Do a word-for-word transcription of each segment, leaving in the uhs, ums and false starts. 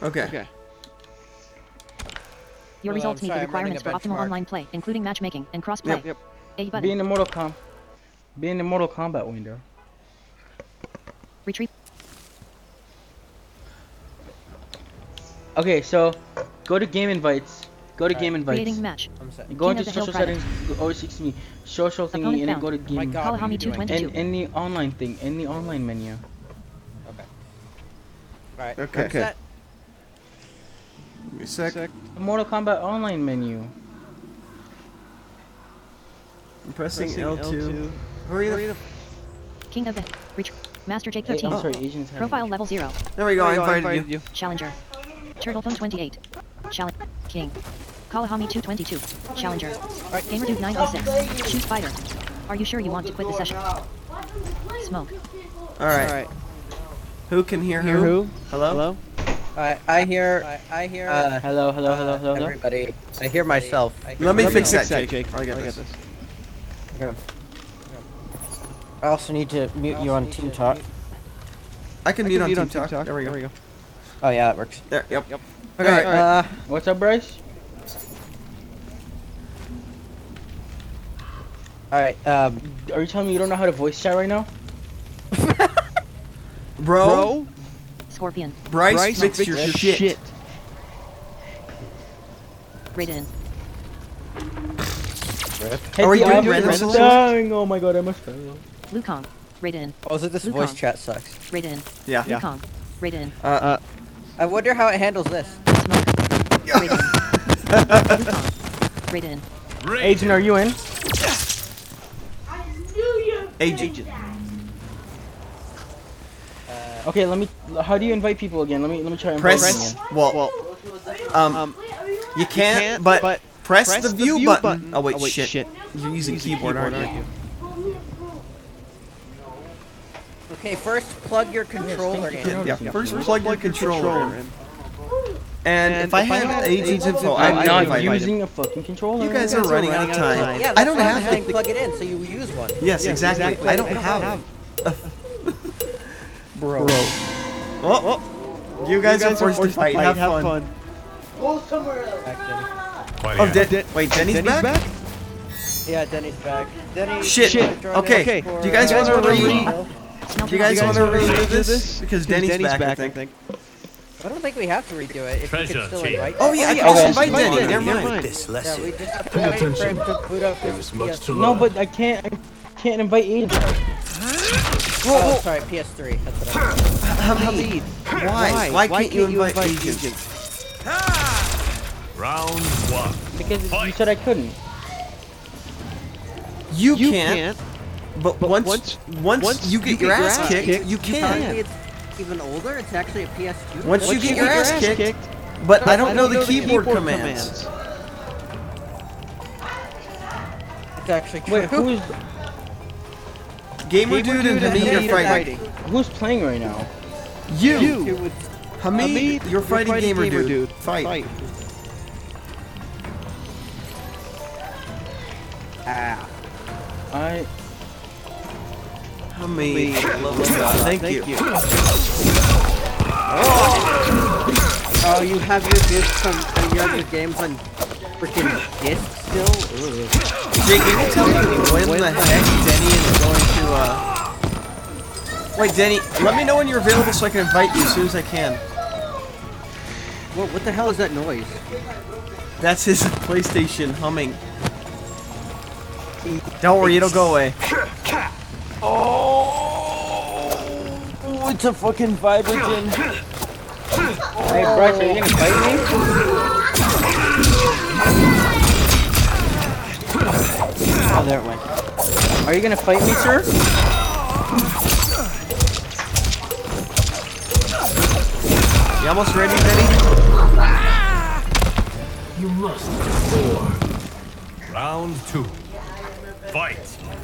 Okay. Okay. Your Hold on, results I'm meet sorry, the I'm running requirements a for optimal benchmark. online play, including matchmaking and cross-play. Yep. Yep. A button. Be in the Mortal Com. Be in the Mortal Kombat window. Retrieve. Okay, so go to game invites. Go to Alright. game invites. Creating match. I'm set. Go King into of the Hill social private. settings. Go, oh, excuse me. Social thingy, Opponent and then found. go to Oh my game. God, what are you Kalahami doing? two twenty-two. And in the online thing, in the online menu. Okay. Alright. Okay. I'm set. Give me a sec. Sec. The Mortal Kombat online menu. I'm pressing, Pressing L two. Hurry Hurry the. the King of the Ret Master Jake Hey, thirteen. I'm sorry, Asians have Profile level zero. There we go. I There you invited you. Challenger. Turtlephone twenty-eight. Challenge. King. Kalahami two twenty-two. Challenger. Gamerdude nine oh six. Shoot fighter. Are you sure you want to quit the session? Smoke. All right. Alright. Who can hear Hear who? who? Hello. Hello? I I hear I, I hear uh, Hello, hello, hello, hello, hello. everybody. I hear myself. I hear Let me Let fix me that, fix that, Jake. Jake. I got I this. this. Okay. I also need to mute you on Team Talk. I can I mute can on mute Team on Talk. TikTok. There we go. There we go. Oh yeah, that works. There. Yep. Yep. Okay. Alright. Uh, What's up, Bryce? all right. Um. Are you telling me you don't know how to voice chat right now? Bro, Bro, Scorpion. Bryce, Bryce fix fix your your shit. shit. Raiden. Hey, Are we the doing audio random is solutions? dying. Oh my god, I must fail. Wukong. Raiden. Oh, so this Wukong. voice chat sucks. Raiden. Yeah. Yeah. Wukong. Raiden. Uh, Uh, I wonder how it handles this. Smoke. Raiden. Wukong. Raiden. Agent, are you in? Agent. Okay, let me. How do you invite people again? Let me. Let me try and Press. again. Well, um, um, you can't, can't, but, but press, press the the view, view button. button. Oh wait, Oh, wait, shit. shit. You're using Using keyboard, keyboard, aren't aren't you? you? Okay, first plug your controller thank you. in. Yeah. First, plug your controller controller in. in. And, And if I if I had had agent's agent's info, info, I'd I'm I'd not invite him. using a fucking controller. You guys are guys are running out of running out of time. time. Yeah, I that's don't why I'm have saying the. plug it in so you use one. Yes, Yeah, exactly. exactly. I don't I don't have. have. Bro. Oh, oh. You guys are forced to fight. Have fun. Oh, De De wait, Denny's, Denny's back? back? Yeah, Denny's back. Denny. Shit. Shit. Okay. Okay. Do you guys Do you guys want to wanna read? read? Do you guys want to redo this? Because Denny's, Denny's back, back, I think. I don't think we have to redo it. If we Treasure can still chamber. invite. Oh yeah, I can Okay. just invite Invite Denny. Denny, Never never mind. mind. This Yeah, lesson. we just have to Pay wait attention. for him to boot up There his is much P S. to learn. No, but I can't. I can't invite Agent. Oh, sorry, P S three. That's what I meant. Hamid, why? Why can't you invite Agent? Round one. Because you Fight. said I couldn't. You You can't. can't. But But once once- once once you get your ass kicked, you can. Apparently it's even older. It's actually a P S two. Once you Once get your ass kicked, but but I don't know the keyboard commands. It's actually true. Wait, who's Gamer Dude and Hamid Hamid are are fighting. who's playing right now? You, You would- Hamid, Hamid, you're fighting Gamer Dude. Fight. Fight. Ah. I. Hamid, love God. Thank, Thank you. you. Oh, you have your discs from uh, you have your games on freaking disc still? Ugh. Jake, can you tell me when, the heck Denny is going to, uh... Wait, Denny, let me know when you're available so I can invite you as soon as I can. What, what the hell is that noise? That's his PlayStation humming. Don't worry, it'll go away. Oh, it's a fucking Vibrogen. Hey, Bryce, are you gonna fight me? Oh, there it went. Are you gonna fight me, sir? You almost ready, Denny? You must perform. Round two. Fight.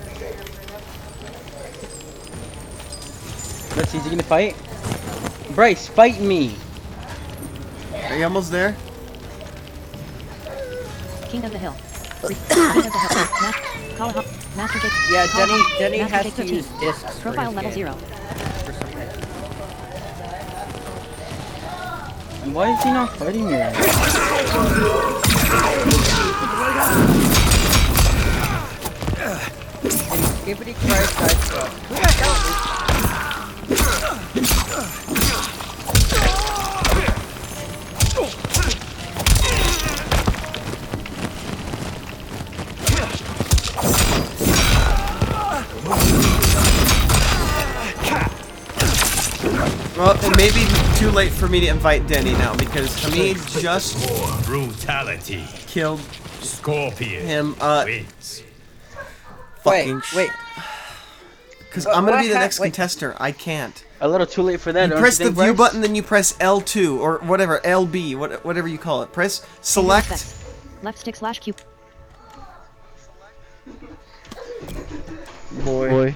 Let's see, is he gonna fight? Bryce, fight me! Are you almost there? King of the Hill. King of the Hill. Ma Kalahami. Master Jake. Yeah, Denny Kalahami. Denny Master has Jake to thirteen. use discs for Profile his level game. zero. For some reason. And why is he not fighting me? Skippity Christ, Christ, who the hell Well, it may be too late for me to invite Denny now because Hamid just For brutality. killed Scorpion him. Uh, wins. fucking Wait, wait. Because What- I'm gonna what be the ha- next wait. contester. I can't. A little too late for that. You don't press you the think, view Bryce? button, then you press L two or whatever, L B, what, whatever you call it. Press select. Effects. Left stick slash Q. Boy. Boy.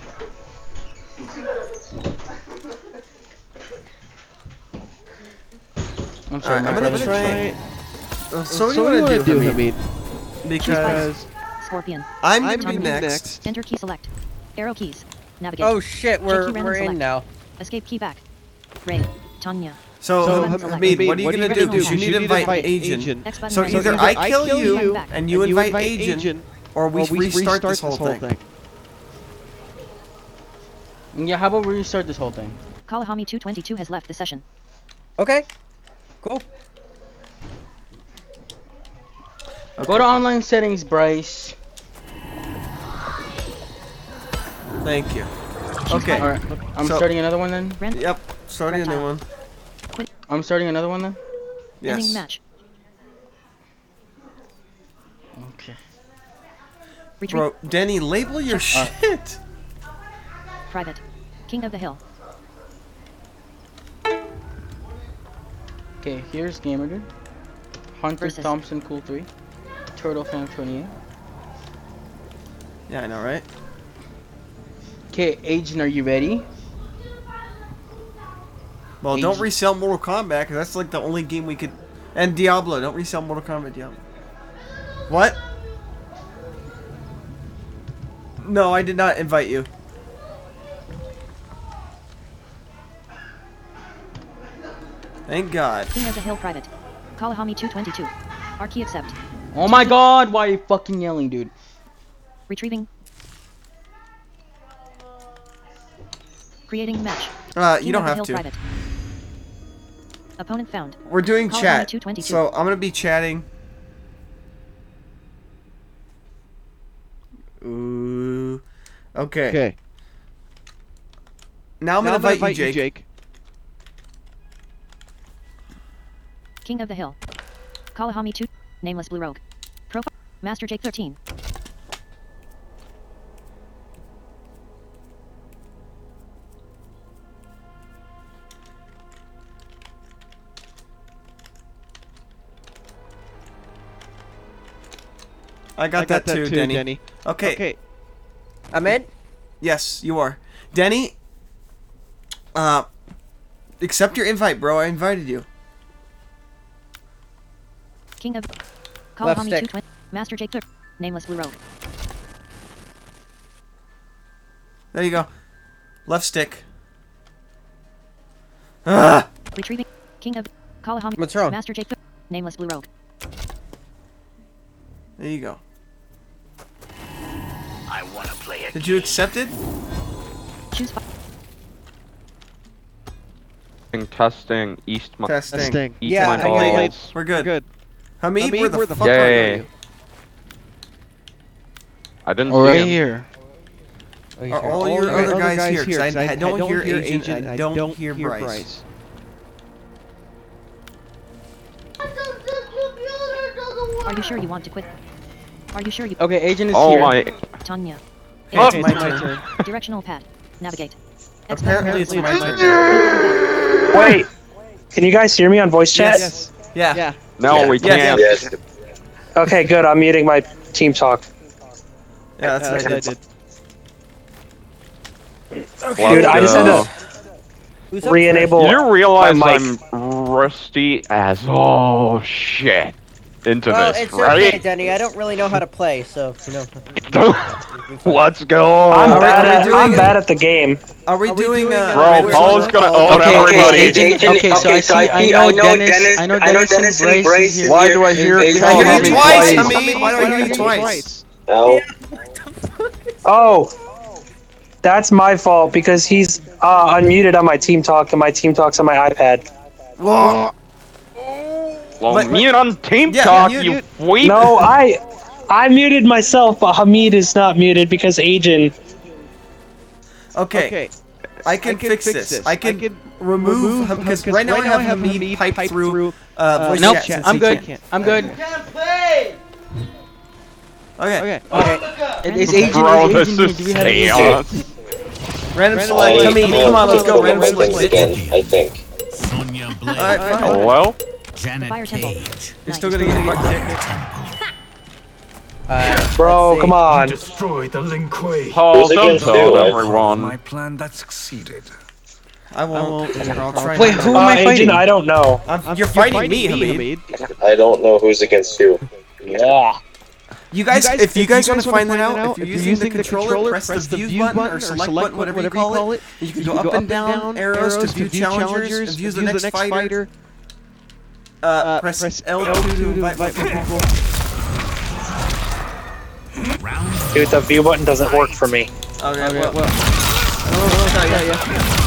I'm sorry, Alright, my I'm gonna brother. try. Uh, so what do so you what want to do, do, Hamid? Hamid? Because Scorpion. I'm I'm gonna be gonna be next. next. Enter key select. Arrow keys. Navigate. Oh shit, we're, J Q random we're in select. now. Escape key back. Ray. Tanya. So, So, Ham- Hamid, Hamid, what are you gonna do? Because you need to invite Agent. Agent. X button So right. either I kill you back. and you invite Agent, or we or we restart this whole thing. Yeah, how about we restart this whole thing? Kalahami two twenty-two has left the session. Okay. Cool. Go to online settings, Bryce. Thank you. Okay. Alright, I'm So- starting another one then. Rent. Yep. Starting a new one. I'm starting another one then. Ending Yes. match. Okay. Retreat. Bro, Denny, label your shit. Private. King of the Hill. Okay, here's Gamer Dude. Hunter Versus. Thompson Cool three. Turtle Fan twenty-eight. Yeah, I know, right? Okay, Agent, are you ready? Well, don't Agent. resell Mortal Kombat, because that's like the only game we could... And Diablo, don't resell Mortal Kombat Diablo. What? No, I did not invite you. Thank God. King of the Hill private. Kalahami two twenty-two. Archie accept. Oh my god, why are you fucking yelling, dude? Retrieving. Creating match. Uh, King you don't of the have Hill to. private. Opponent found. We're doing Call chat, two twenty-two. so I'm gonna be chatting. Ooh. Okay. Okay. Now I'm Now gonna I'm invite, you, Jake. Jake. King of the Hill. Kalahami two. Nameless Blue Rogue. Profile. Master Jake thirteen. I got, I got that, too, Denny. Okay. Okay. I'm in. Yes, you are. Denny, uh, accept your invite, bro. I invited you. King of. Left Kalahami stick. two twenty. Master Jake thirteen. Nameless Blue Rogue. There you go. Left stick. Ah! Retrieving. King of. Kalahami. What's wrong? Master Jake thirteen. Nameless Blue Rogue. There you go. I wanna play it. Did you accept it? Choose fi- Testing, testing, East Mi- Testing. Testing. East Yeah, Mine I got it. Balls. We're good. Good. Hamid, Hamid, where the where the fuck fuck are are you? I didn't Oh, see right him. here. Are all your All other guys here? 'Cause I, 'cause I don't hear Agent and I don't hear hear Bryce. Are you sure you want to quit? Are you sure you? Okay, Agent is Oh here. my! Tanya. Oh, Agent it's is my on. turn. Directional pad. Navigate. X Apparently it's button. my turn. Wait, can you guys hear me on voice chat? Yes. Yeah. Yeah. No, Yeah. we Yeah, can't. Yes. Okay, good. I'm muting my team talk. Yeah, that's Uh, what I I did. did. Dude, I just had to Who's up re-enable You realize my I'm mic. rusty as oh shit. into Well, this, it's okay, right? Denny. I don't really know how to play, so you know. Let's go. I'm Are we- bad are we at doing I'm it? bad at the game. Are we doing, uh... Bro, Raiders Paul's on- gonna oh, own Okay, everybody. okay, Agent, okay, so I see, I know Dennis, I know Dennis and Bryce is here. Why do I hear I hear Hamid you twice, twice? Hamid! Why do I hear you twice? Oh. Oh. That's my fault because he's uh, unmuted on my team talk and my team talk's on my iPad. Whoa! Well, But- mute on Team Yeah, Talk, mute- you mute. weep. No, I I muted myself, but Hamid is not muted because Agent. Okay. I can, fix, this. I can, remove him because right now I have Hamid piped through uh, voice Nope, chat. I'm good. I'm good. Okay. It- It's Agent. Bro, it's this Agent. is Do we have any- chaos. Random select. Hamid, come on, let's go. Random select. I think. Sonya Blade. Alright, fine. Hello? Janet Fire temple. Page. You're still gonna get fucked. Bro, come on. Destroy the Lin Kuei. Paul, Who's don't against tell you? everyone. My plan that succeeded. I won't. I'll try. Wait, not who to. am Uh, I fighting? Agent, I don't know. I'm, you're, fighting, me, Hamid. I don't know who's against you. Yeah. You guys, if you guys want to find that out, if you're using the controller, press the view button or select button, whatever you call it. You can go up and down arrows to view challengers and view the next fighter. Uh, press L two to invite people. Round Dude, the view button doesn't work for me. Okay, well, well. Oh, yeah, yeah.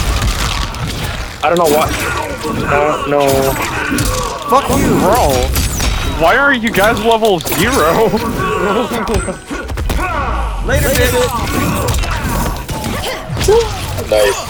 I don't know what. I don't know. Fuck you, Bro, why are you guys level zero? Later, David. Nice.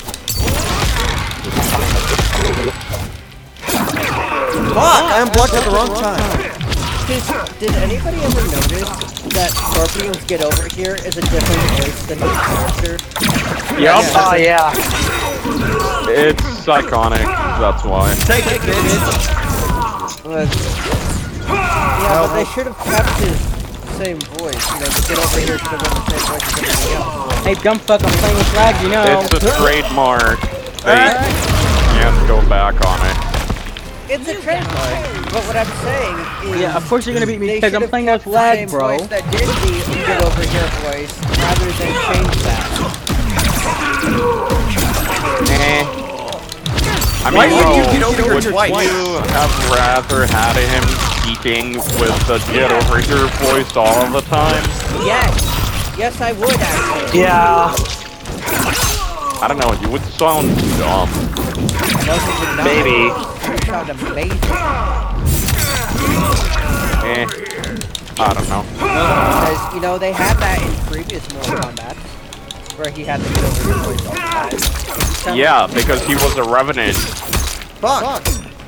Fuck, I unblocked at the wrong time. Did, did anybody ever notice that Scorpions Get Over Here is a different voice than his character? Yep, Oh, yeah. it's iconic, that's why. Take it, bitch. But, yeah, but they should have kept his same voice. You know, the Get Over Here should have been the same voice as everybody else. Hey, dumb fuck, I'm playing with flag, you know. It's a trademark. They can't go back on it. It's a trademark. But what I'm saying is, Yeah, of course you're gonna beat me they because I'm should've playing kept with the flag, same bro. voice that did the Get Over Here voice rather than change that. I mean, Why do you bro, get over here would twice? you have rather had him speaking with the get over here voice all the time? Yes. Yes, I would actually. Yeah. I don't know, you would sound dumb. Maybe. It sound amazing. Eh, I don't know. Because, you know, they had that in previous Mortal Kombat, where he had to get over his voice all the time. Sound Yeah, because he was a revenant. Fuck.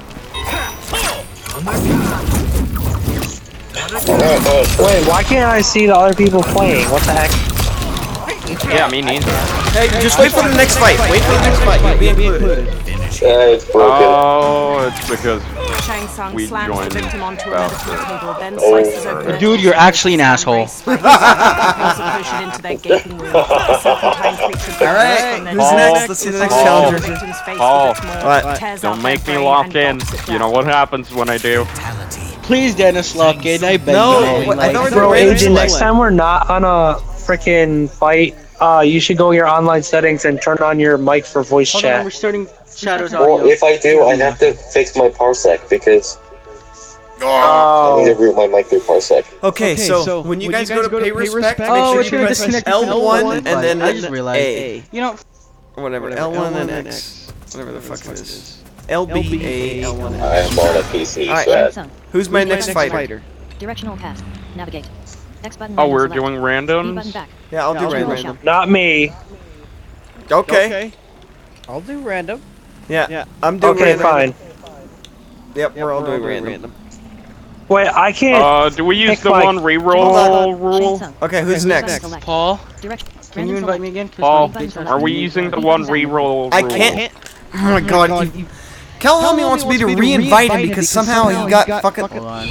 Wait, why can't I see the other people playing? What the heck? Yeah, me neither. Hey, just wait for the next fight. Wait for the next fight. You'll be included. Yeah, it's broken. Oh, it's because Shang Tsung we slams joined the victim onto a about- medical table, then Oh. slices open a Dude, you're actually an asshole. Push it into their gaping wound. The serpentine creature All right, and then who's Paul, next? Let's see the next Paul, challenger. the victim's face Paul, with its maw, what? tears don't out make their me brain lock and in. knocks it You know down. what happens when I do. Please, Dennis, lock in. I beg No, you, man. wait, I Like, thought we Bro, were random Agent, select. next time we're not on a freaking fight, uh, you should go your online settings and turn on your mic for voice hold on, chat. we're starting Shadows Well, audio. if I do, I have to fix my parsec because I Oh. need to route my mic through parsec. Okay, so, when you guys, go to pay respect, make Oh, sure it's you gonna press disconnect L one and then I just realized. A. You know, Or whatever, L one and X. Whatever the fuck it is. L B A L one and I X. am on a P C, Alright. so Fire that- zone. Who's my next fighter? Directional path. Navigate. X button. Oh, random we're select. doing B button randoms? back. Yeah, I'll do General random. shout. Not me. Okay. I'll do random. Yeah, I'm doing Okay, random. fine. Yep, we're all doing random. Wait, I can't. Uh, do we use Pick the Mike. one Hold reroll Shang rule? Tsung. Okay, who's Button next? select. Paul, Direct. can random you invite select. me again? 'Cause Paul, my- these are we using the one reroll I rule? can't. Oh my god. You, Calhoun wants me to re-invite him because somehow he got fucking. Hold on.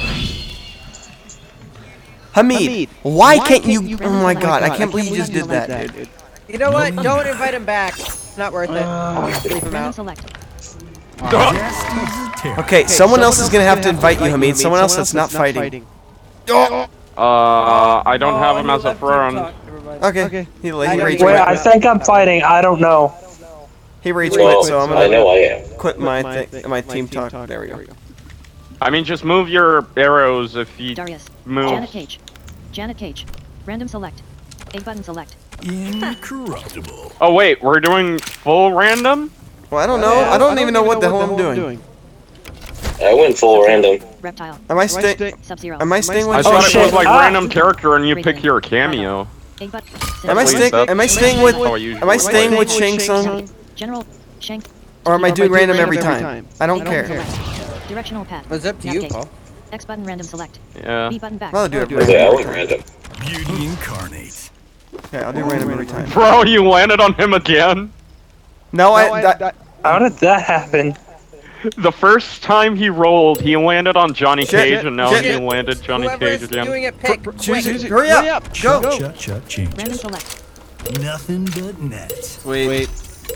Hamid, why can't you? Oh my god, I can't believe you just did that, dude. You know what? Don't invite him back. It's not worth it. Leave him Random out. select. Terror. Okay, someone else is gonna have to invite you, Hamid. Someone else that's not fighting. Uh, I don't have him as a friend. Okay. He, he rage Wait, quit. I think I'm fighting. I don't know. He rage Well, quit, so I'm I know gonna I am. quit my thing, my team talk. There we go. I mean, just move your arrows if you Darius. move. Janet Cage. Janet Cage. Random select. A button select. Incorruptible. Oh wait, we're doing full random? Well, I don't know. I don't even know what the hell I'm doing. I went full random. Reptile. Am I staying? Sub-Zero. Am I staying I with? thought Oh, it shit. was like Ah. random character and you pick your cameo. A button. Am I At least staying? that's- Am I staying with? that's how I usually Am I play. staying with Shang Tsung? General. Shank. Or am I doing random every time? I don't care. Select. Directional path. It's up to you, Navigate. Paul. X button random select. Yeah. B button back. I'll do it Yeah, I random. went random. Beauty incarnate. Okay, I'll do random every time. Bro, you landed on him again? No, I. That, How did that happen? The first time he rolled, he landed on Johnny Shit, Cage, and now shit. he landed Johnny Whoever Cage is again. doing it, pick. choose quick. it. Hurry up! Go! Shut, shut, Random changes. select. Nothing but net. Wait. Wait.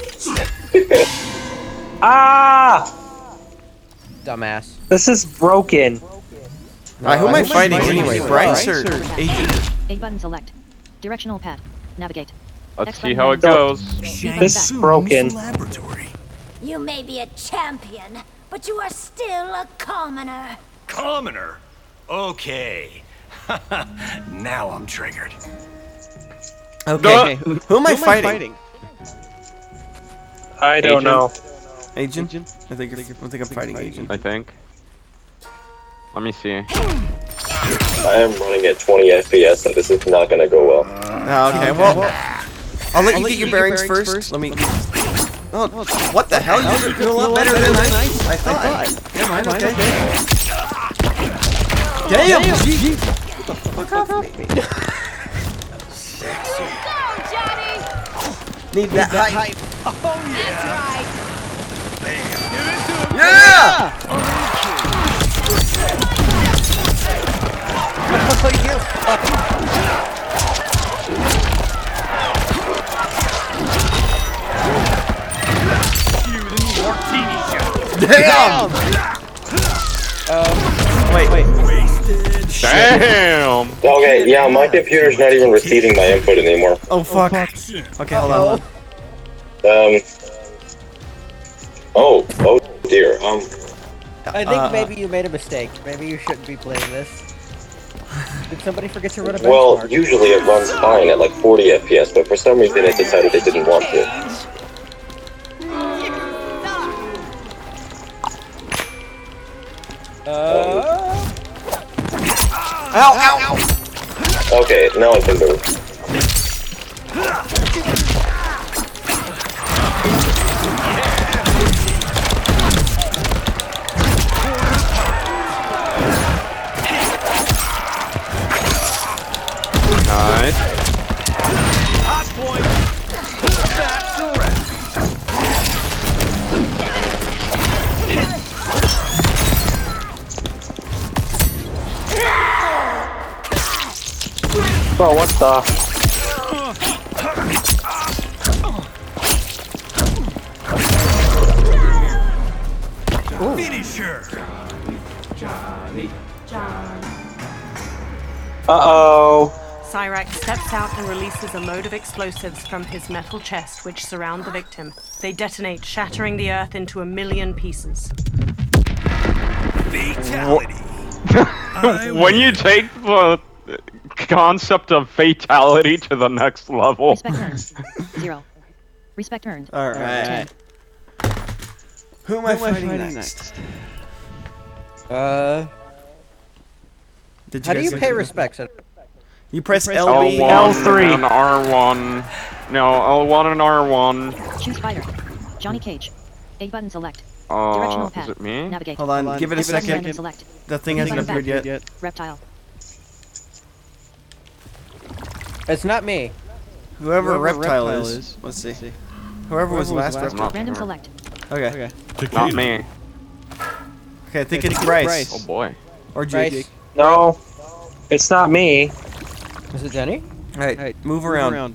Ah! Dumbass. This is broken. Alright, who am I fighting anyway? Bryce or Agent? A button select. Directional path. Navigate. Let's X see button how it random goes. Shang This is Tsung's broken. Laboratory. You may be a champion, but you are still a commoner. Commoner. Okay. Now I'm triggered. Okay. Who am I fighting? I don't Agent. know. Agent? I think I think I'm fighting Agent. I think. Let me see. I am running at twenty F P S, so this is not gonna go well. Oh, okay, well, I'll let you get your bearings first. Let me. Oh, what the hell? You're doing a lot better than I, I thought. Never mind, okay. Damn! Damn. Fuck off me. Need that hype. Yeah! Damn! Wait, wait. Damn! Okay, yeah, my computer's not even receiving my input anymore. Oh fuck. Okay, hold on. Um. Oh, oh dear. Um. I think Uh, maybe you made a mistake. Maybe you shouldn't be playing this. Did somebody forget to run a benchmark? Well, usually it runs fine at like forty F P S, but for some reason it decided it didn't want to. Uh, Ow, ow, ow! Okay, now I can move. Nice. Bro, what the? Finisher. Uh-oh. Cyrax steps out and releases a load of explosives from his metal chest which surround the victim. They detonate, shattering the earth into a million pieces. Fatality. When you take the concept of fatality to the next level. Respect earned. Zero. Respect earned. Alright. Who am I fighting next? uh, Did how do guys you look pay at- respects? You press L L B. one L three. and R one. No, L one and R one. Choose fighter. Johnny Cage. A button select. Uh, Directional is path. it me? Navigate. Hold on, give it a X button random second. select. The thing B hasn't button appeared back. yet. Reptile. It's not me. Whoever, Whoever reptile, reptile is. is. Let's see. Whoever was last last reptile. Random select. Okay. Not me. Okay, I think it's Bryce. Oh boy. Or Bryce. Jake. No. It's not me. Is it Jenny? Alright, move around.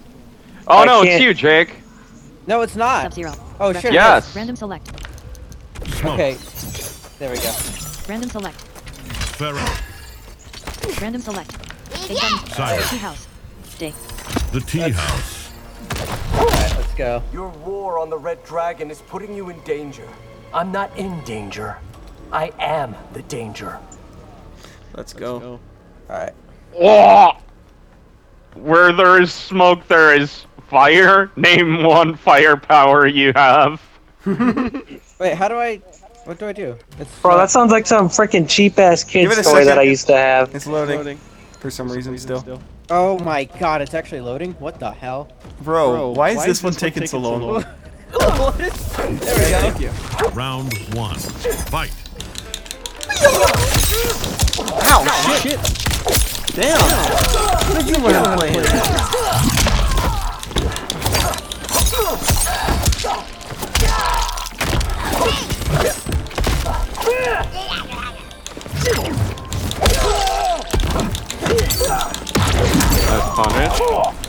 Oh I no, it's can't- you, Jake. No, it's not. Sub-Zero. Oh shit. Yes. Random select. Okay. There we go. Random select. Pharaoh. Random select. Eight buttons. Silence. Tea house. Stay. The tea house. Alright, let's go. Your war on the Red Dragon is putting you in danger. I'm not in danger. I am the danger. Let's go. Alright. Oh! Where there is smoke, there is fire. Name one firepower you have. Wait, how do I... What do I do? It's Bro, that sounds like some freaking cheap ass kid Give it a story that I second. used to have. It's loading. For some reason still. Oh my god, it's actually loading? What the hell? Bro, Bro, why is why this is one this one taking so taking so long? long? What is... There we go. Thank you. Round one. Fight. Ow, shit. Damn. How did you learn to play it? That's punish.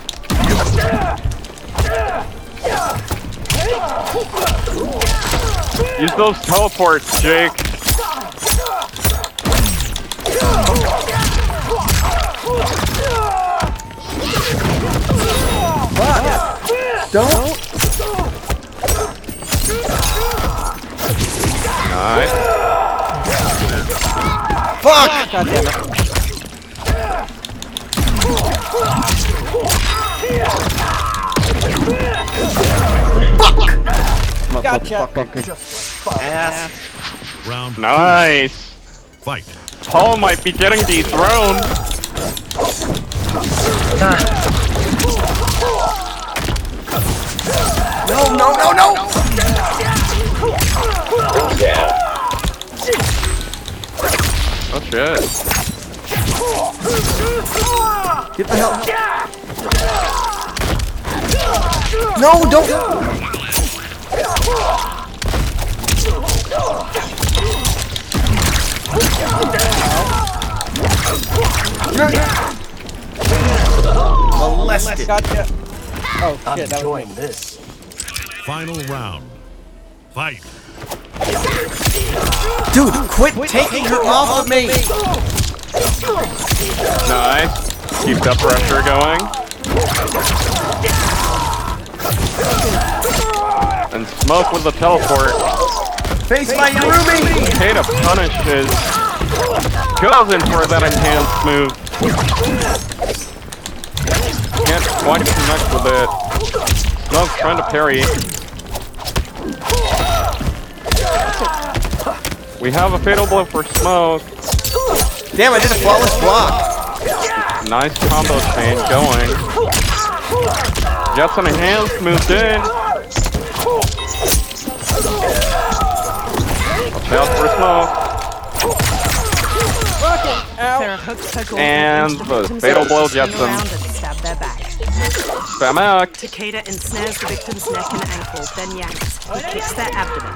Use those teleports, Jake. Don't. Nice. Fuck! God damn it. Gotcha. Ass. Round Nice. fight. Paul might be getting dethroned. No, no, no, no! Yeah. Oh shit. Get the hell. No, don't. Molested. Gotcha. Oh I'm shit, that was enjoying me. this. Final round. Fight. Dude, quit taking her off of me. Nice. Keep that pressure going. And smoke with the teleport. Face my Ruby. Takeda punishes. Goes in for that enhanced move. Can't quite connect with it. Smoke's trying to parry. We have a fatal blow for Smoke. Damn, I did a flawless block. Nice combo chain going. Jets and enhanced moved in. Watch out for Smoke. Farah hooks her golden And into the victim's fatal neck, blow spin jets around them. and stab their back. Bamak. Takeda ensnares the victim's neck and ankle, then yanks. He kicks their abdomen.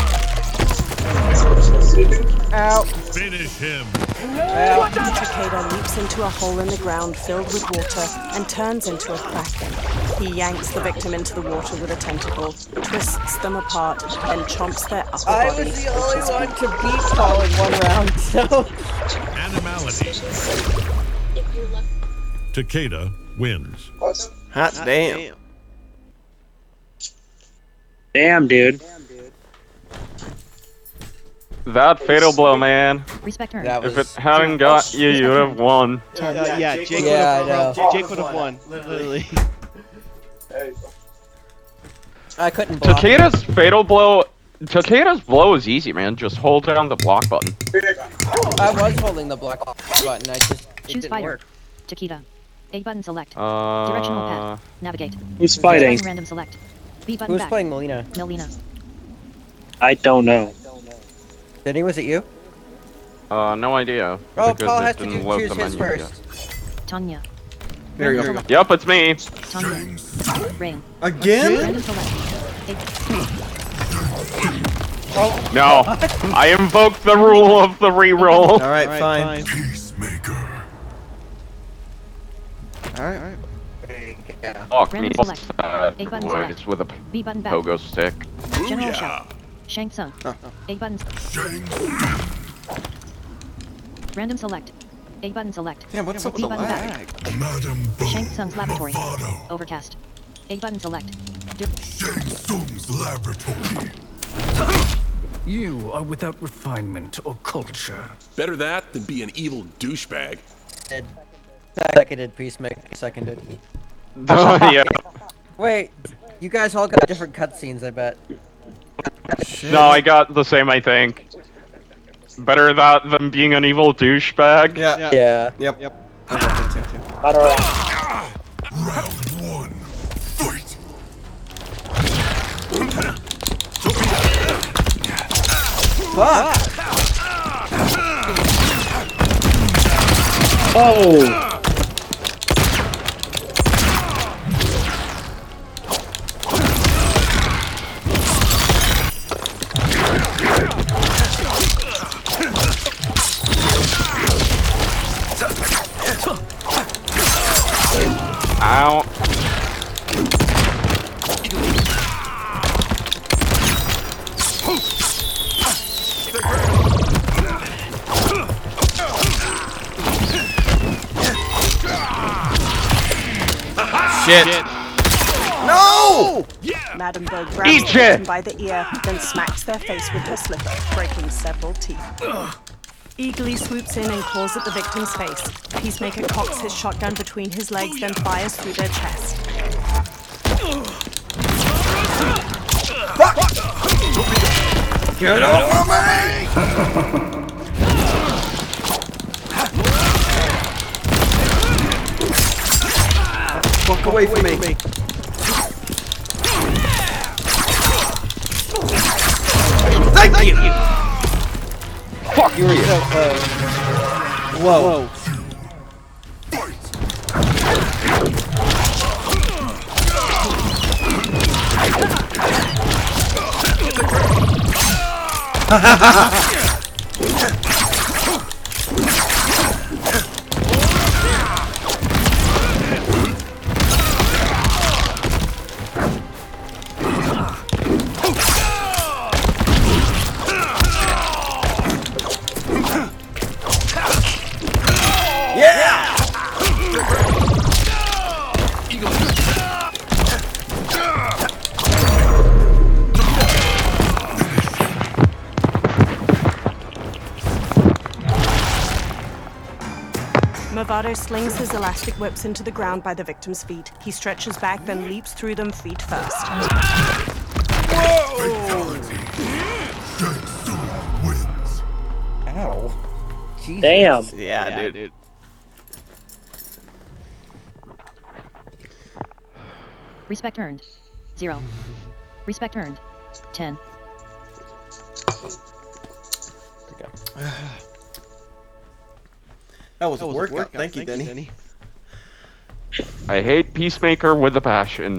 Ow. Finish him. Takeda leaps into a hole in the ground filled with water and turns into a kraken. He yanks the victim into the water with a tentacle, twists them apart, then chomps their upper I body. was the only one to beat Paul in one round, so... Animality. Takeda wins. Hot damn. Damn, dude. That fatal blow, man. Respect her. That If was... it hadn't got you, you would have won. Uh, yeah, Jake Yeah, would I have know. Jake would have won. Literally. I couldn't block. Takeda's fatal blow. Takeda's blow is easy, man. Just hold down the block button. I was holding the block button, I just... It Choose didn't fighter. work. Takeda. A button select. Uh, Directional path. Navigate. Who's B fighting? button random select. B button Who's back. playing Melina? Melina. I don't know. Denny, was it you? Uh, no idea. Oh, because Paul it has to didn't do, load choose the his menu first. Tanya. There you Random go. select. Yep, it's me. Tanya. Rain. Again? Random select. A No, I invoked the rule of the reroll. All right, fine. Peacemaker. All right, all right. Fuck me. Random select. Uh, A button boys select. with a B button back. pogo stick. General Yeah. shout. Shang Tsung. Oh. A button. Random select. A button select. Damn, what's up B with the button lag? back. Shang Tsung's laboratory. Overcast. A button select. D Shang Tsung's laboratory. You are without refinement or culture. Better that than be an evil douchebag. Seconded, Peacemaker. Seconded. Oh, yeah. Wait, you guys all got different cutscenes, I bet. No, I got the same, I think. Better that than being an evil douchebag. Yeah. Yeah. Yep. Yep. I don't know. Round one. Fight. Fuck! Oh! Ow. Shit. No! Madame Bo grabs the victim by the ear, then smacks their face with her slipper, breaking several teeth. Eagerly swoops in and claws at the victim's face. Peacemaker cocks his shotgun between his legs, then fires through their chest. Get over me! Fuck away from me. Thank you! Fuck, you were so close. Whoa. Ha ha ha! Movado slings his elastic whips into the ground by the victim's feet. He stretches back, then leaps through them feet first. Whoa! Wins. Ow. Jesus. Damn. Yeah, Yeah, dude. dude. Respect earned. Zero. Respect earned. Ten. That was, That a was workout. a workout. Thank you, Denny. Denny. I hate Peacemaker with a passion.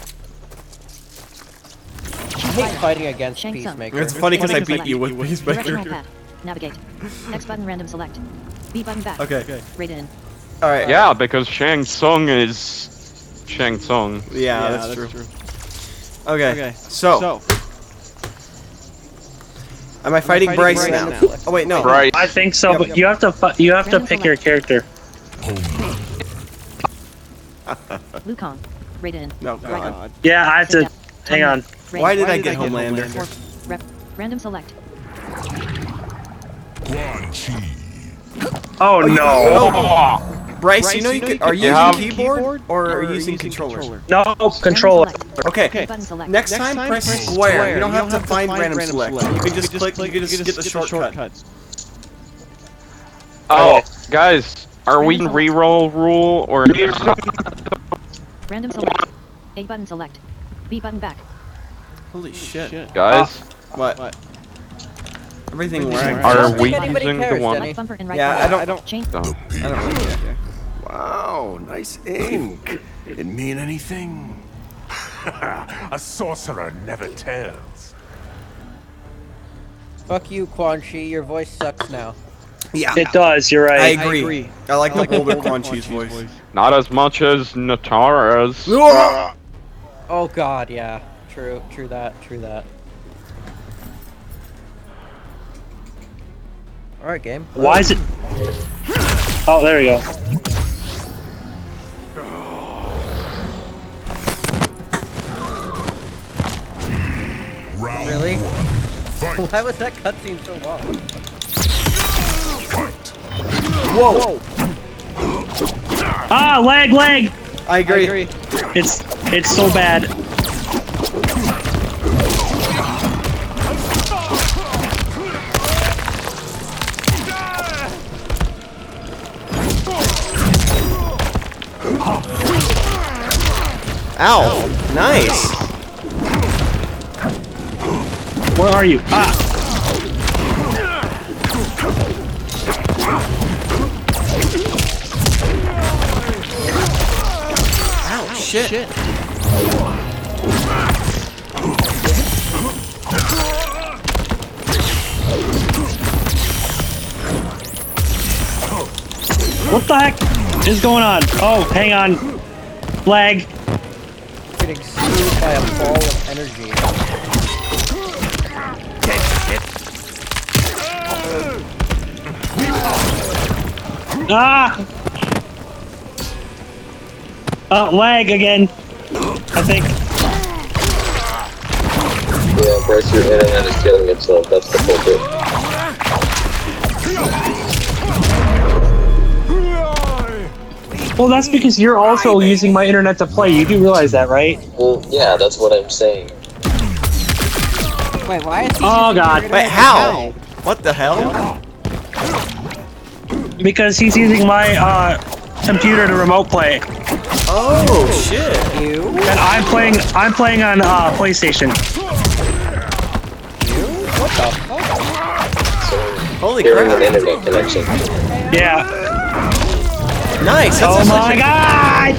I hate fighting against Shang Tsung. Peacemaker. It's funny because I beat Select. you with Directional Peacemaker. path. Navigate. X button random select. B button back. Okay. Okay. Rate in. Alright. Yeah, because Shang Tsung is Shang Tsung. Yeah, Yeah, that's, that's true. true. Okay. Okay. So, So, am I fighting, fighting Bryce, Bryce now? now? Oh wait, no. Bryce. I think so, Yep, but yep. you have to fi- you have to Random pick your character. Liu Kang. Rate in. No, Dragon. God. Yeah, I have to. Hang on. Rain. Why did Why I did get I get Homelander? Homelander? Rep. Random select. Quan Chi. Oh no! Oh. Bryce, Bryce, you know you you can. know Are you you can- using You keyboard, keyboard or are or you are you using using controllers? controller? No controller. Okay. Okay. Button select. Next, Next time, time, press press square. square. You don't have to find random select. select. You can just click. You can just get the shortcut. Oh, guys, are we in reroll rule or? Random select. A button select. B button back. Holy shit, Guys, What? What? Everything Everything works. are think we anybody using cares, the one? Denny. Left bumper and right Yeah, bumper. I don't. I don't. Chain. I don't really care. Wow, nice ink. It mean anything? A sorcerer never tells. Fuck you, Quan Chi. Your voice sucks now. Yeah. It does. You're I right. agree. agree. I like I the like the older older Quan Quan Chi's Chi's voice. Not as much as Natara's. Oh god, yeah. True, true that, true that. Alright, game. Why is it? Oh, there we go. Really? Why was that cutscene so long? Whoa! Ah, lag, lag! I agree. I agree. It's it's so bad. Ow! Nice! Where are you? Ah! Ow, shit! shit. What the heck is going on? Oh, hang on. Lag. Getting screwed by a ball of energy. Ah! Uh, lag again. I think. Yeah, Bryce, your internet is killing itself. That's the culprit. Well, that's because you're also using my internet to play. You do realize that, right? Well, yeah, that's what I'm saying. Wait, why is he Oh god. Wait, how? What the hell? Because he's using my uh, computer to remote play. Oh shit! You? And I'm playing. I'm playing on uh, PlayStation. You? What the fuck? Holy Hearing crap! an internet connection. Yeah. Nice! That's Oh that's my god!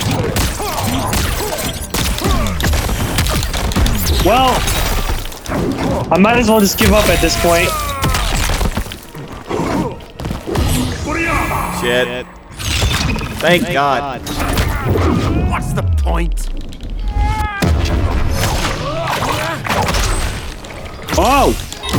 Well, I might as well just give up at this point. Shit. Thank, Thank God. God. What's the point? Oh!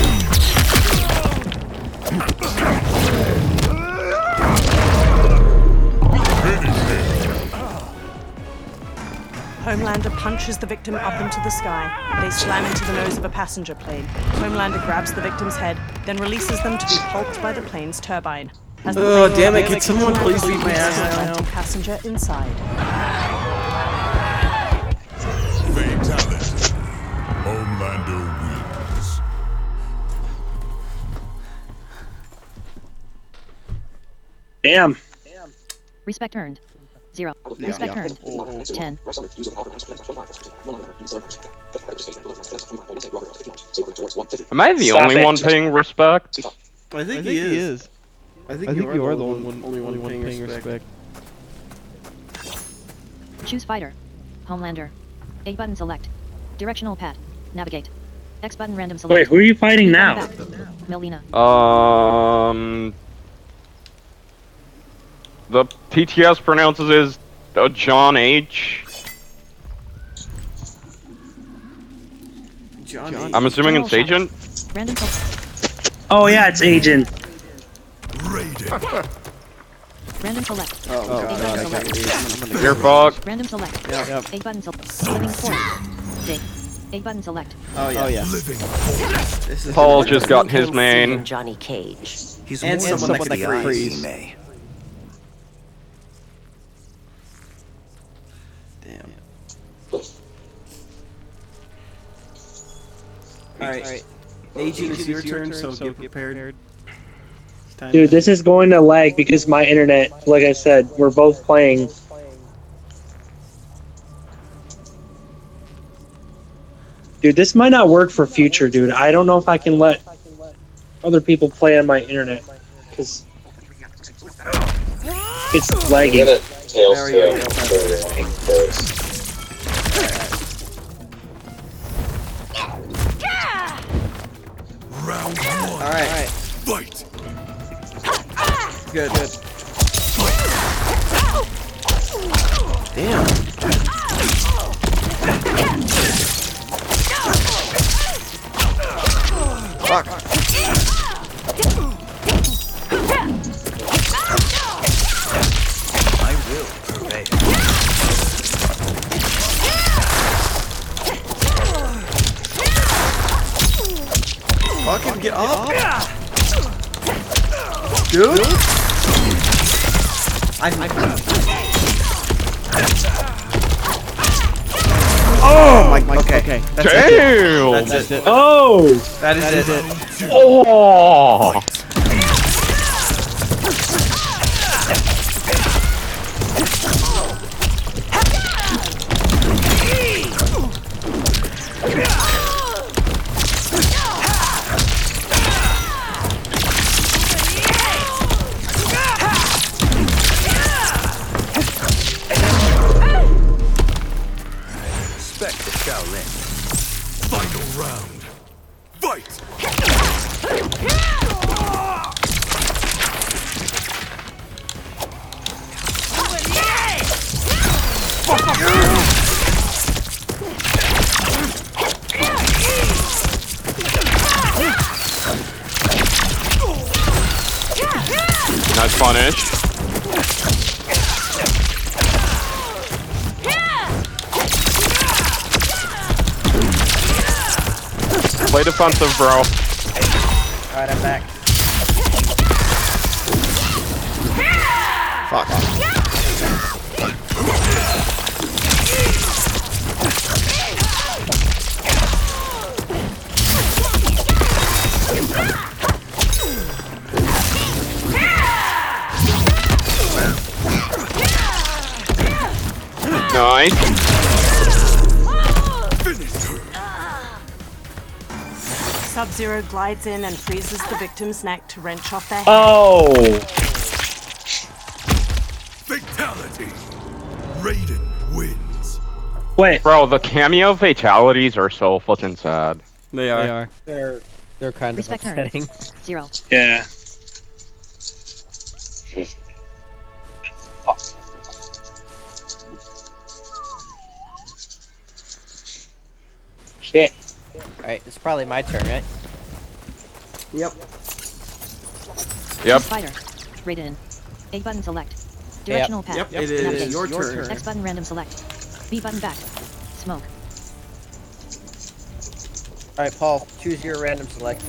Homelander punches the victim up into the sky. They slam into the nose of a passenger plane. Homelander grabs the victim's head, then releases them to be pulped by the plane's turbine. As the Oh, plane damn it, lands, can someone please leave my releases ass an alone? empty passenger inside. Fatality. Homelander wins. Damn. Respect earned. Zero. Yeah. Respect Yeah. earned. Ten. Am I the Stop only it. one paying respect? I think, I think he, is. he is. I think, I think you are the one, one, only one, one paying, paying respect. respect. Choose fighter. Homelander. A button select. Directional pad. Navigate. X button random select. Wait, who are you fighting now? Back. Melina. Um, the P T S pronounces is uh, John H. John John I'm assuming General it's Agent. Shadows. Random select. Oh yeah, it's Agent. Random select. Oh, A God, button God, I select. can't read. I'm gonna You're go. fucked. Random select. Yep. Yep. A button select. Living force. Day. A button select. Oh yeah. Oh yeah. This is Paul just got his main. Johnny Cage. He's And more someone than that the can eyes freeze. he may. Damn. Alright. Alright. Agent, it's your turn, so get prepared. It's time Dude, to- this is going to lag because my internet, like I said, we're both playing. Dude, this might not work for future, dude. I don't know if I can let other people play on my internet because it's I'm lagging. gonna tail There we go. scale first. Round one. Alright. Fight. Good, good. Damn. Fuck. Get up! Dude! I'm... Oh my, my okay. okay. That's Damn! It. That's it. Oh! That is, that is it. it. Oh! Final round. Fight! Nice punish. Play defensive, bro. Alright, I'm back. Fuck. Nice. Sub-Zero glides in and freezes the victim's neck to wrench off their head. Oh! Fatality. Raiden wins. Wait. Bro, the cameo fatalities are so fucking sad. They are. They are. They're, they're kind Respect of upsetting. Zero. Yeah. Shit. Alright, it's probably my turn, right? Yep. Yep. Spider. Raiden. A button select. Directional path. Yep, it is Navigate. your turn. X button random select. B button back. Smoke. Alright, Paul, choose your random select.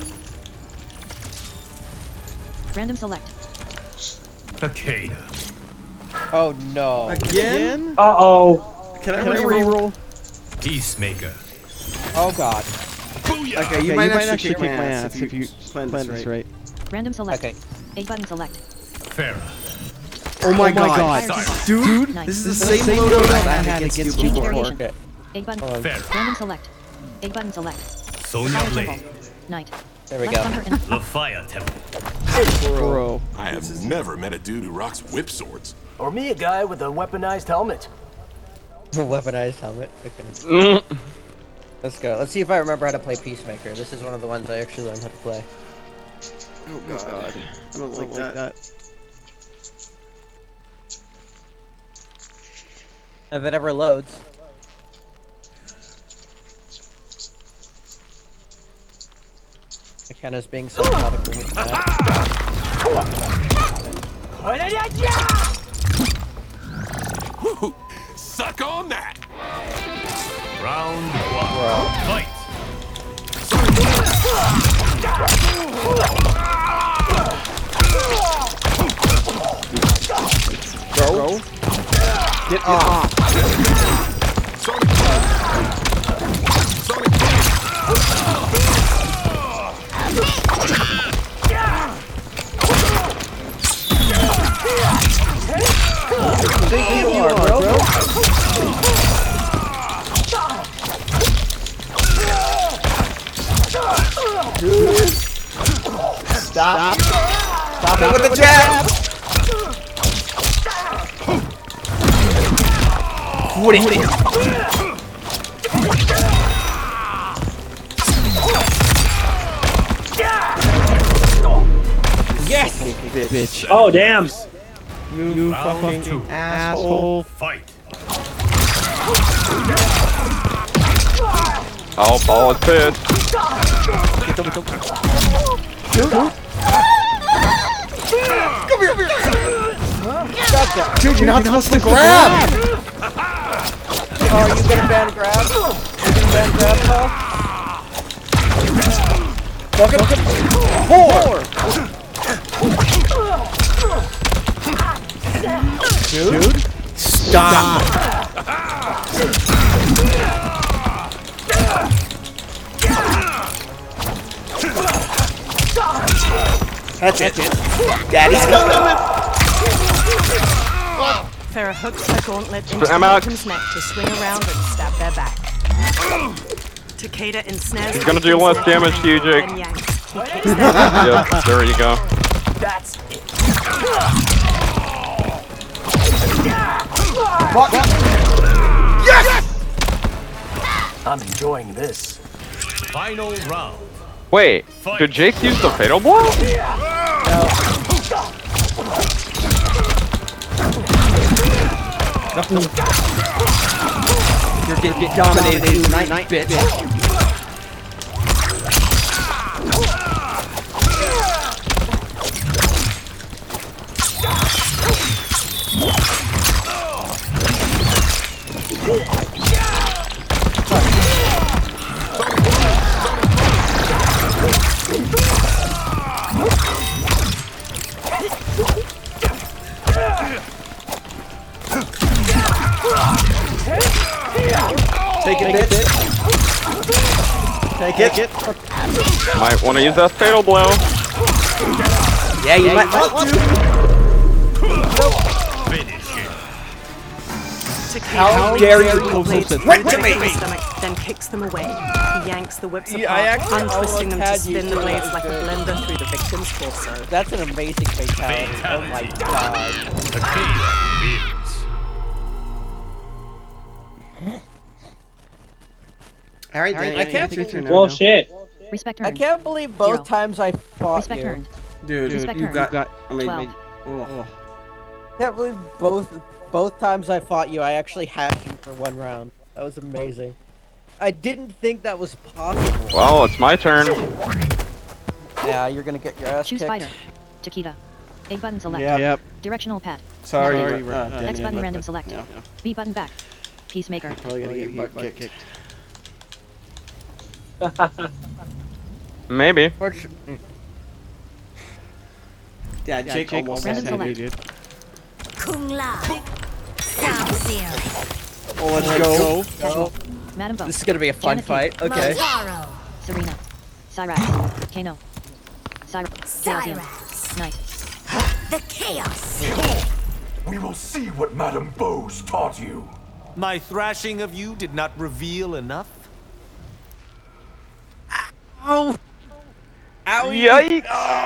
Random select. Takeda. Oh no. Again? Uh-oh. Can I Can I reroll? reroll? Peacemaker. Oh god. Booyah! Okay, you, might, actually kick my ass if you plan this right. Random select. Okay. A button select. Farah. Oh my Oh my god. god. Dude, Nice. this is the same loadout I had against you Change before. variation. Okay. A button. Farah. Random select. A button select. Sonya Fire Blade. temple. Night. There we Left go. bumper in. The Fire Temple. Bro. I have never met a dude who rocks whip swords. Or me, a guy with a weaponized helmet. Weaponized helmet. Okay. Mm. Let's go. Let's see if I remember how to play Peacemaker. This is one of the ones I actually learned how to play. Oh god. I don't like that. If it ever loads. Akana's being so methodical with that. Suck on that! Round one. Fight. Bro. Get off. Think you are, bro. Dude. Stop. Stop it with the jab. What are you? Yes! Bitch. Oh, damn. You, you fucking two. asshole. Fight. Oh, Paul is pissed. Come here. Dude, you're not supposed to grab. Oh, are you gonna ban grab? Are you gonna ban grab, Paul? Welcome. Four. Dude. Stop. That's it. Daddy's coming. Farah hooks her gauntlet into I'm the out. victim's neck to swing around and stab their back. Takeda ensnares He's the gonna do victim's less neck damage to you, Jake. and yanks. He kicks their back. Yep, there you go. That's it. Yes! I'm enjoying this. Final round. Wait, did Jake use the fatal blow? You're getting dominated tonight, bitch. Take it, bitch. Take it. Take it. Might want to use that fatal blow. Yeah, you might want to. Finish him. How dare you come so close right to me? Stomach, then kicks them away. He yanks the whips Yeah, I apart, actually untwisting them to almost had you spin the do blades it. like a blender through the victim's torso. That's an amazing fatality. Oh my god. Takeda wins. All right, All right, then. I can't Take your turn Well, now. shit. Respect I earned. can't believe both Zero. times I fought Respect you. earned. Dude, Respect you earned. got, got. I mean, Twelve. oh. Can't believe both both times I fought you, I actually had you for one round. That was amazing. I didn't think that was possible. Well, it's my turn. Yeah, you're gonna get your ass Choose kicked. fighter. Takeda. A button select. Yep. Yep. Directional pad. Sorry. Left. Sorry. Uh, X yeah, button yeah, random but- select. yeah, yeah. B button back. Peacemaker. Probably gonna get your butt kicked. Maybe. Fortunately. Yeah, Yeah, Jake, Jake almost almost had had me, me. dude. Kung Lao. Sound Zero. Oh, let's go. Go. Madam Bo. This is gonna be a fun Janethy. fight. Okay. Motaro. Serena. Cyrax. Kano. Cyrax. Cyrax. Knight. The Chaos. We will see what Madame Bose taught you. My thrashing of you did not reveal enough? Oh. Owie. Yikes.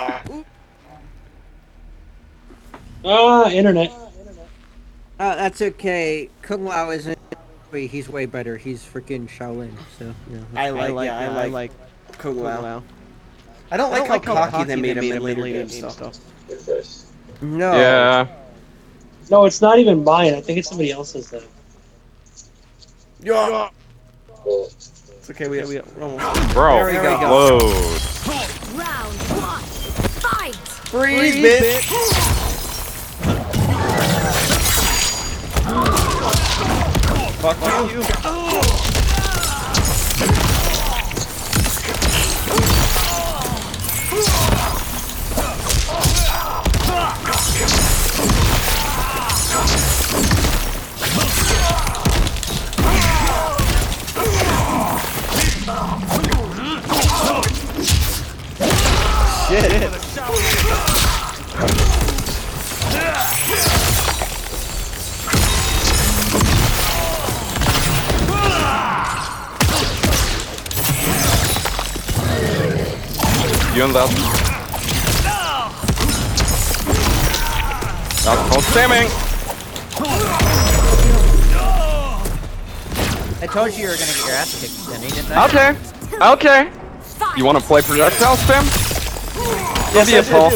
Ah, internet. Uh, that's okay. Kung Lao isn't. Wait, he's way better. He's freaking Shaolin. So yeah. I like, yeah, I like, like Kung Lao. I don't like how cocky they made him in later games and stuff. No. Yeah. No, it's not even mine. I think it's somebody else's though. Yeah. It's okay. We we almost. Bro, There we go. load. Round one. Fight. Freeze, bitch. Fuck you. Shit. You and that. That's called spamming. I told you you were gonna get your ass kicked, Denny, didn't I? Okay. Okay. You want to play projectile spam? Don't be a fool.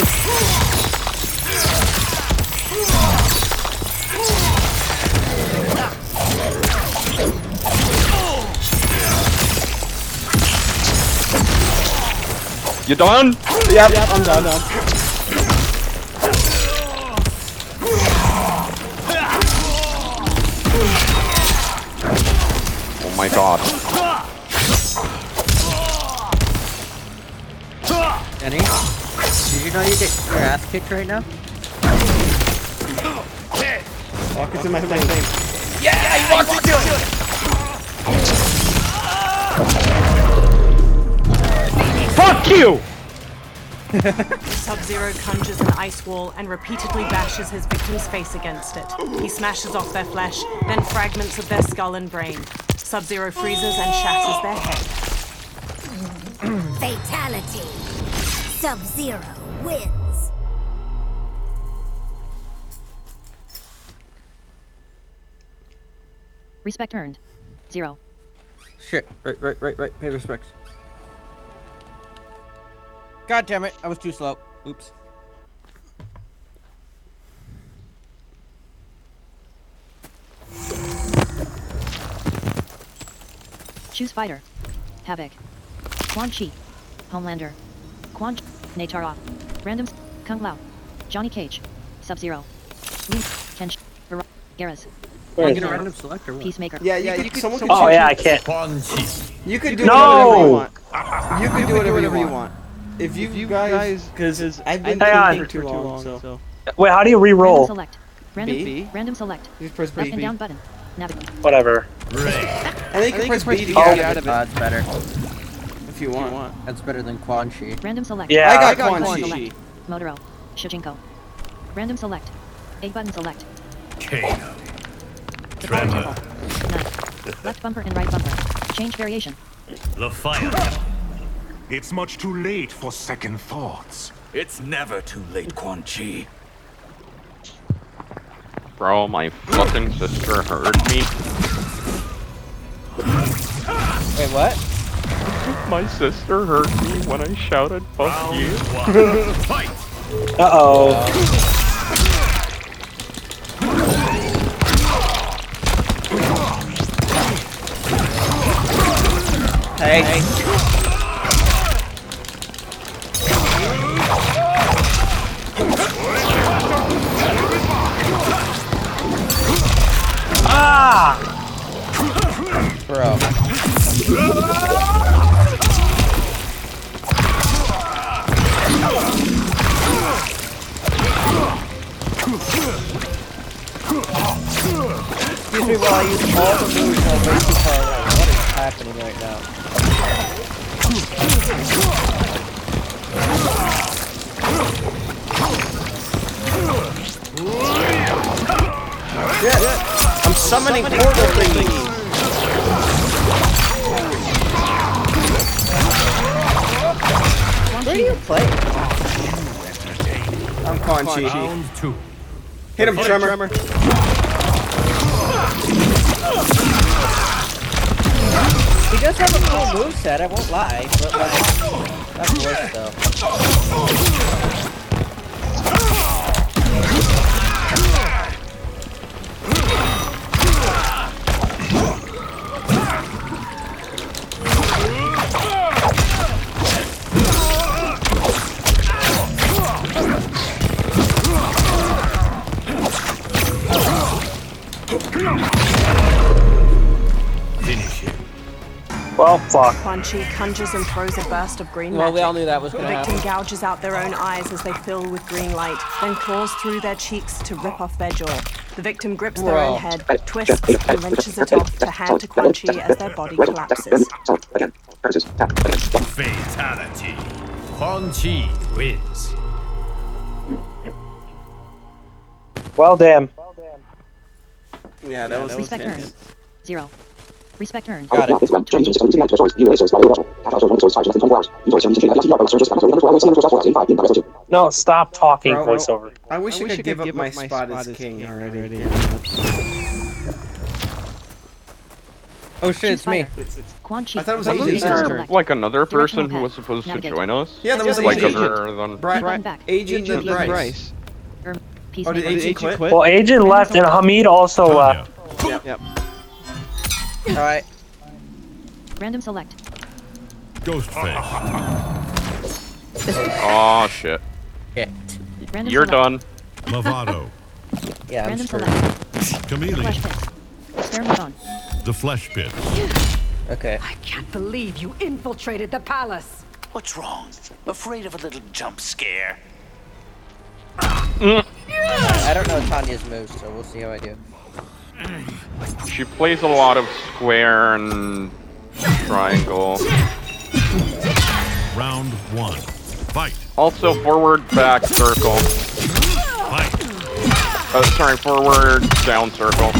You done? Yep, yep, I'm done. done. Oh my god. Jenny, did you know you get your ass kicked right now? Walk into my flame. Yeah, you walked into it! Fuck you! Sub-Zero conjures an ice wall and repeatedly bashes his victim's face against it. He smashes off their flesh, then fragments of their skull and brain. Sub-Zero freezes and shatters their head. Fatality. Sub-Zero wins. Respect earned. Zero. Shit. Right, right, right, right. Pay respects. God damn it. I was too slow. Oops. Choose fighter. Havoc. Quan Chi. Homelander. Quan Ch- Natara. Randoms. Kung Lao. Johnny Cage. Sub-Zero. Lee. Kensh. Ura- Garrus. Where I is get a it? random select or what? Peacemaker. Yeah, you could, someone could Oh choose- yeah, I can't. Quan Chi. You could do No! whatever you want. You could do whatever you want. If you, If you guys, guys- because I've been Hang on. thinking too long, so. Wait, how do you Random re-roll? select. Random B? Random select. You press Up B. and down button. Navigate. Whatever. And then you can press B to Oh, get out of it that's better. if you want. That's better than Quan Chi. Random select. Yeah. I got I got Quan Quan Chi. Select. Motoro. Shojinko. Random select. A button select. Kano. The power Tremor. temple. Knife. Left bumper and right bumper. Change variation. The fire. It's much too late for second thoughts. It's never too late, Quan Chi. Bro, my fucking sister heard me. Wait, what? My sister heard me when I shouted fuck Round you. one. Fight. Uh oh. Hey. hey. Ah! Bro. Excuse me while I use all the moves on Racing Car Ride. What is happening right now? Yeah. I'm summoning portal thingies. Where do you play? I'm Quan Chi. Round two. Hit him, Tremor. He does have a cool moveset, I won't lie, but like, that's worse though. Finish him. Well, fuck. Quan Chi conjures and throws a burst of green Well, magic. we all knew that was The gonna victim happen. gouges out their own eyes as they fill with green light, then claws through their cheeks to rip off their jaw. The victim grips their Bro. own head, twists, and wrenches it off to hand to Quan Chi as their body collapses. Fatality. Quan Chi wins. Well, damn. Yeah, that was Respect intense. earned. Zero. Respect earned. Got it. No, stop talking, Bro, voiceover. I wish I, I wish could give up my spot as king already. Oh shit, it's me. Quan Chi. I thought it was Random Agent select. Carter. Select. Like another Directional person who path. was supposed to Navigate. join us? Yeah, that was Like Agent. other than... Bri- Button back. Agent Agent Bryce. Bryce. Erm, Oh, did Peacemaker. Agent quit? Well, Agent left and Hamid also uh Yep. Yep. Alright. Random select. Ghostface. Oh shit. Shit. Random You're select. done. Lovato. Yeah, I'm Random screwed. select. Chameleon. Flesh pits. Experiment on. The Flesh Pit. Okay. I can't believe you infiltrated the palace. What's wrong? Afraid of a little jump scare? Mm. I don't know Tanya's moves, so we'll see how I do. She plays a lot of square and triangle. Round one. Fight. Also forward, back, circle. Fight. Uh, sorry, forward, down, circle.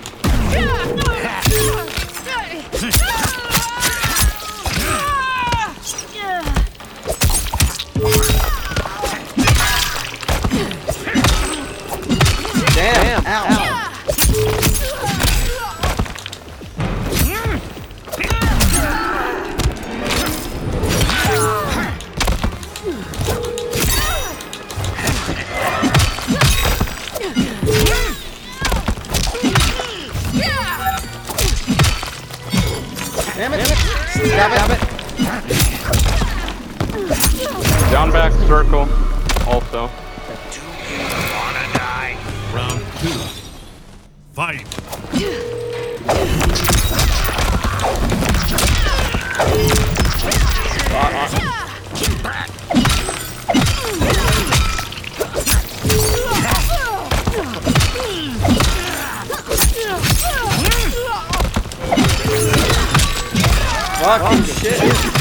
Damn! Ow! Ow. Damn it! Stab it! Stab it! Down, back, circle. Also. Round two. Fight. Fucking shit!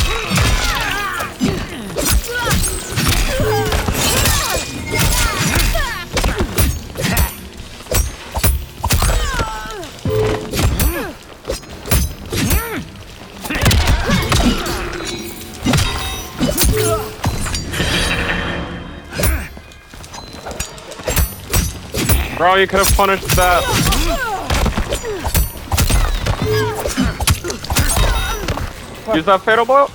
Bro, you could have punished that. Use that fatal blow.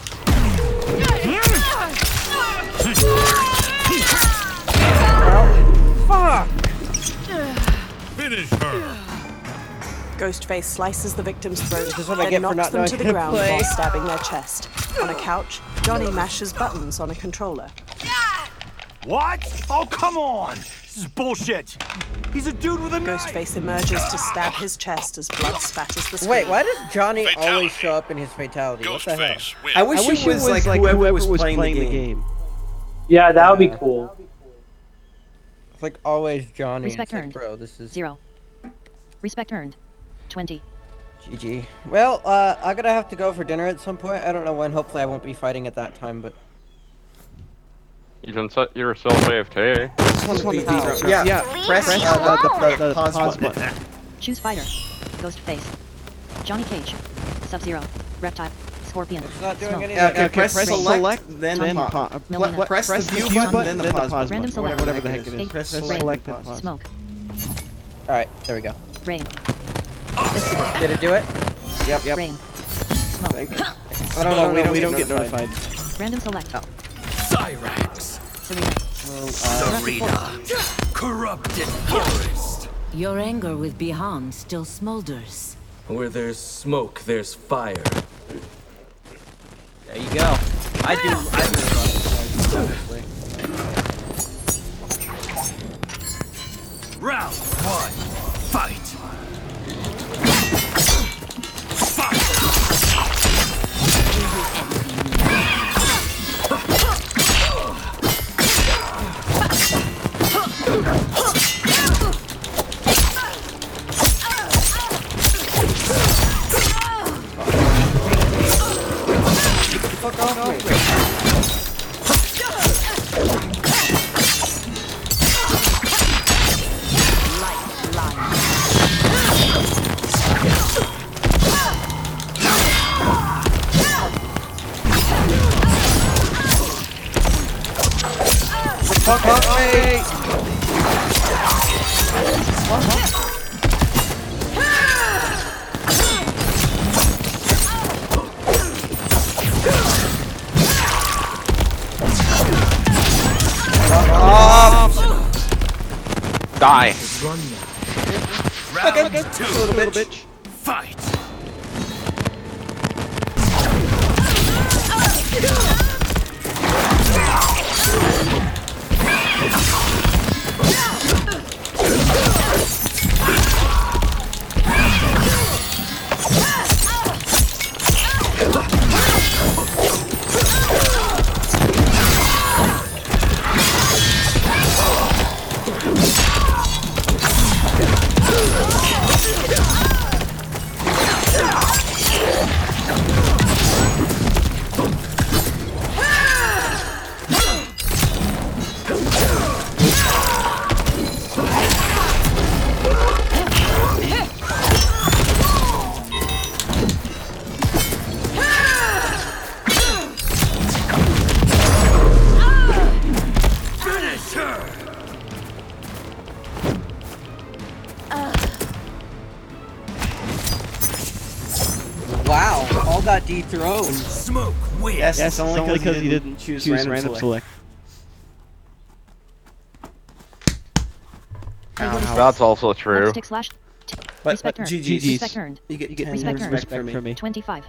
Fuck! Finish her. Ghostface slices the victim's throat, This is what I then get for knocks not them knowing to the how to ground play. while stabbing their chest. On a couch, Johnny mashes buttons on a controller. What? Oh, come on! This is bullshit! He's a dude with a knife! Ghostface emerges to stab his chest as blood spatters the screen. Wait, why does Johnny always show up in his fatality? What the hell? I wish, I wish it was, like, whoever, was playing, the game. Yeah, that would be cool. It's like always Johnny. Respect It's like, earned. bro, this is Zero. Respect earned. Twenty. G G. Well, uh, I'm gonna have to go for dinner at some point. I don't know when. Hopefully, I won't be fighting at that time. But You can set yourself A F K. Yeah, yeah. Press, Press uh, uh, the, the, the pause, pause button. button. Choose fighter. Ghostface. Johnny Cage. Sub-Zero. Reptile. Scorpion. it's not doing Smoke. anything. Yeah, okay, Okay, press, press select, select, then, then pause. pa- Pl- Melina. press, Press the view button, then the pause button. Random select. Whatever the heck it is. Press Press select, select then and pause. pause. Smoke. All right, there we go. Rain. Did it do it? Yep, yep. Rain. Smoke. I don't know, we don't, we get don't get notified. notified. Random select. Cyrax. Serena. Serena. Corrupted forest. Your anger with Bihan still smolders. Where there's smoke, there's fire. There you go. I do. I do. Honestly. Round one. Fight. Fuck off me. Fuck off me. Die. Round Okay, two. little bitch. bitch. Fight. got dethroned. Smoke wins. Yes, Yes, it's only because he you didn't didn't choose, choose random, random select. select. That's also true. Stick slash. T- But, respect but earned. G G's. Respect earned. You get You get ten respect respect, earned. from me. from me. twenty-five.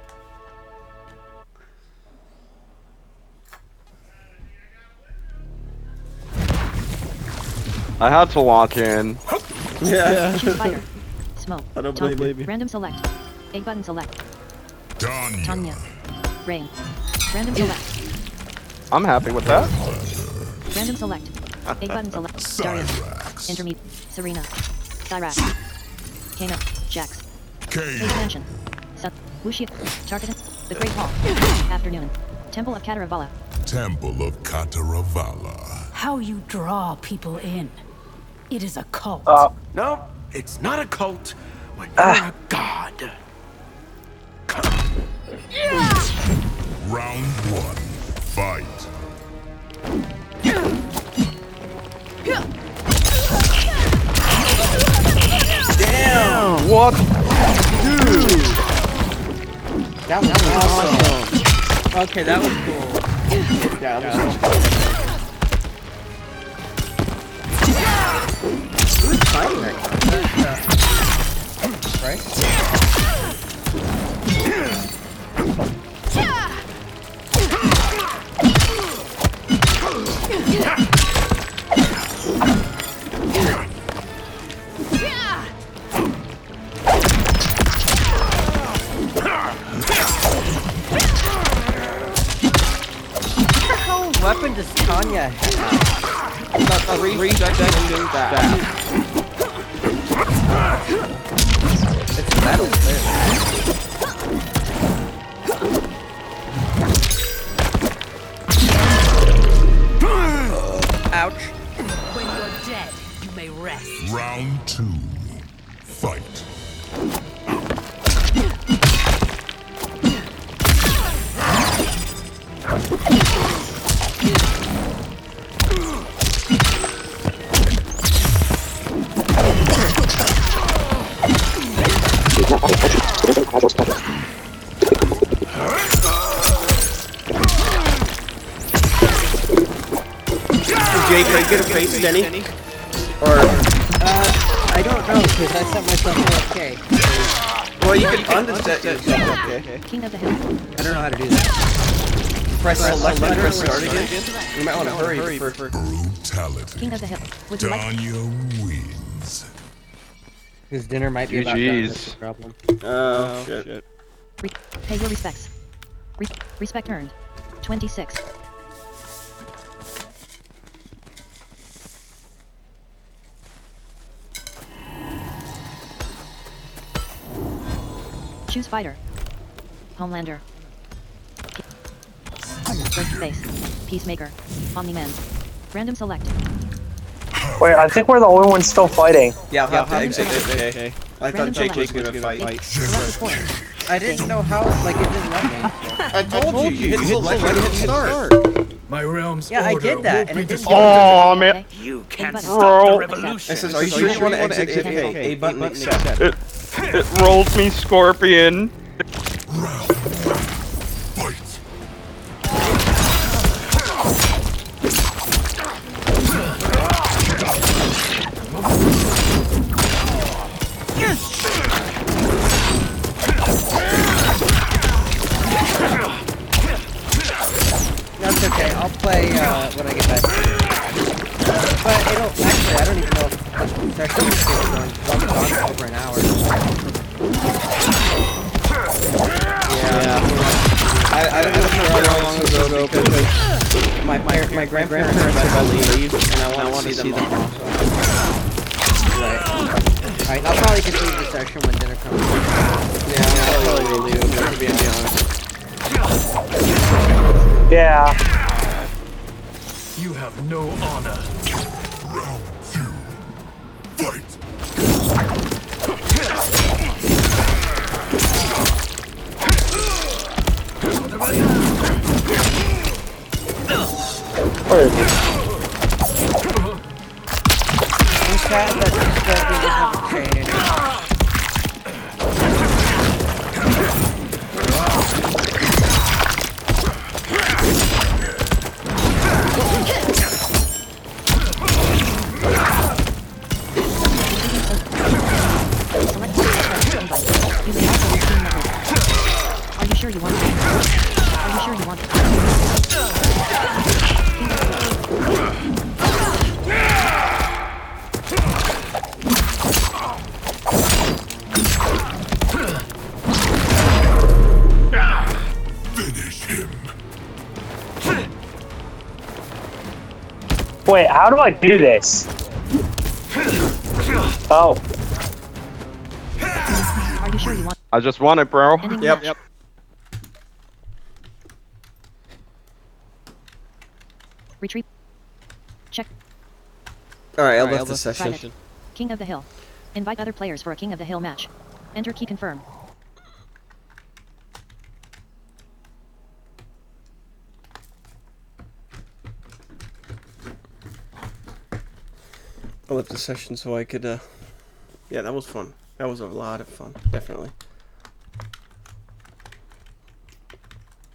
I had to lock in. Yeah. Choose fighter. Smoke. I don't Tom- blame you. Random select. A button select. Tanya. Tanya. Rain. Random select. I'm happy with that. Random select. A button select. Darius. Intermediate. Serena. Cyrax. Kano. Jax. Phase Mansion. Sun. Wuxia. Targeted. The Great Hall. Afternoon. Temple of Kataravala. Temple of Kataravala. How you draw people in. It is a cult. Uh, No, it's not a cult. When you're Ah. a god. Round one. Fight. Damn! What? Dude! That was awesome. Okay, that was cool. Yeah, that was cool. Who's fighting that guy? Right? What weapon does Tanya have? About three seconds back. It's metal there. Ouch. When you're dead, you may rest. Round two. Fight. Jake, are you gonna face Denny? Or, Uh, I don't know, because I set myself to okay. well, you can unset yourself, okay? King of the Hill. I don't know how to do that. Press select and press Start start again. You might want to hurry for... Brutality. King of the Hill. Would you like? Tanya wins. His dinner might be about done. G Gs. That's the problem. Oh, shit. Re- pay your respects. Re- respect earned. twenty-six. Choose fighter. Homelander. First base. Peacemaker. Omni-Man. Random select. wait, I think we're the only ones still fighting. Yeah, I'll have to Random exit it, select. okay? I thought Random Jake was select. gonna fight. Select the score. I didn't know how, like, it didn't let me. I told you, you hit select and hit start. My realm's Yeah, I order did that, won't and be it didn't disturbed. Oh man. You can't button. stop the Roll. revolution. It says, are you sure you want to exit? If A button accept. It, it rolled me Scorpion. That's okay, I'll play uh, when I get back. But it'll, actually, I don't even know if the session is still going. I'll be gone for over an hour. Yeah. I, I don't know how long ago because my, my, my grandparents are about to leave and I want to see them all. Right. Alright, I'll probably just leave the session when dinner comes. Yeah, I'll probably leave it, to be honest. Yeah. You have no honor. Round two. Fight. Where is it? I'm sad that this Scorpion doesn't have a chain anymore. Wait, how do I do this? Oh. Are you sure you want? I just won it, bro. Ending Yep. match. Yep. Retreat. Check. All right, I Alright, left I the left the session. session. King of the Hill. Invite other players for a King of the Hill match. Enter key confirm. I left the session so I could. Uh... Yeah, that was fun. That was a lot of fun. Definitely.